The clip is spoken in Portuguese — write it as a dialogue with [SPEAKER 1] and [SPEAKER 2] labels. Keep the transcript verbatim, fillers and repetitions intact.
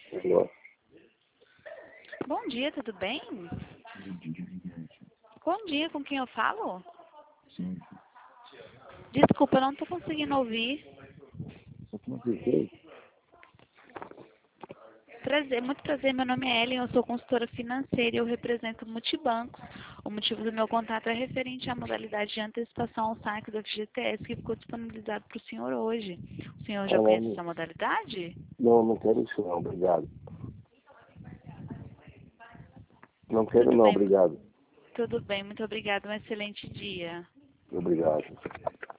[SPEAKER 1] Alô?
[SPEAKER 2] Bom dia, tudo bem? Bom dia, com quem eu falo?
[SPEAKER 1] Sim.
[SPEAKER 2] Desculpa, eu não estou conseguindo ouvir.
[SPEAKER 1] Só que não sei.
[SPEAKER 2] Prazer, muito prazer, meu nome é Ellen, eu sou consultora financeira e eu represento o Multibancos. O motivo do meu contato é referente à modalidade de antecipação ao saque do F G T S que ficou disponibilizado para o senhor hoje. O senhor
[SPEAKER 1] Ah,
[SPEAKER 2] já
[SPEAKER 1] não,
[SPEAKER 2] conhece
[SPEAKER 1] não,
[SPEAKER 2] essa modalidade?
[SPEAKER 1] não não quero isso não, obrigado. Não quero
[SPEAKER 2] Tudo
[SPEAKER 1] não,
[SPEAKER 2] bem,
[SPEAKER 1] obrigado.
[SPEAKER 2] tudo bem, muito obrigada, um excelente dia.
[SPEAKER 1] Obrigado.